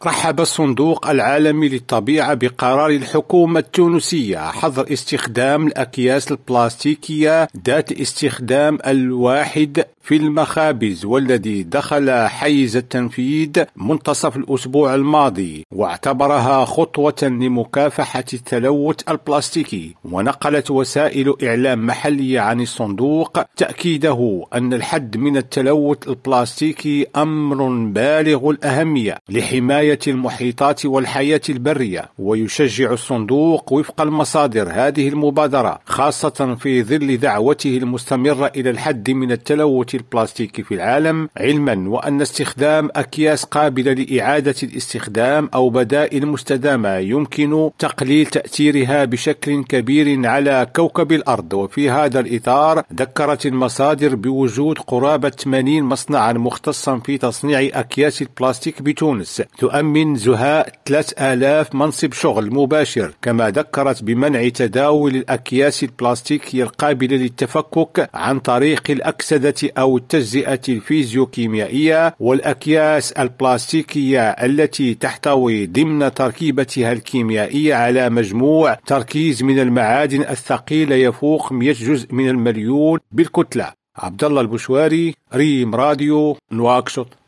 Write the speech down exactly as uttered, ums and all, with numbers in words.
رحب الصندوق العالمي للطبيعة بقرار الحكومة التونسية حظر استخدام الأكياس البلاستيكية ذات استخدام الواحد في المخابز، والذي دخل حيز التنفيذ منتصف الأسبوع الماضي، واعتبرها خطوة لمكافحة التلوث البلاستيكي. ونقلت وسائل إعلام محلية عن الصندوق تأكيده أن الحد من التلوث البلاستيكي أمر بالغ الأهمية لحماية المحيطات والحياة البرية، ويشجع الصندوق وفق المصادر هذه المبادرة، خاصة في ظل دعوته المستمرة إلى الحد من التلوث البلاستيكي في العالم، علما وأن استخدام أكياس قابلة لإعادة الاستخدام أو بدائل مستدامة يمكن تقليل تأثيرها بشكل كبير على كوكب الأرض. وفي هذا الإطار ذكرت المصادر بوجود قرابة ثمانين مصنعا مختصا في تصنيع أكياس البلاستيك بتونس تؤمن زهاء ثلاثة آلاف منصب شغل مباشر، كما ذكرت بمنع تداول الأكياس البلاستيكية القابلة للتفكك عن طريق الأكسدة أو التجزئة الفيزيوكيميائية، والأكياس البلاستيكية التي تحتوي ضمن تركيبتها الكيميائية على مجموع تركيز من المعادن الثقيلة يفوق مئة جزء من المليون بالكتلة. عبد الله البشواري، ريم راديو، نواكشوط.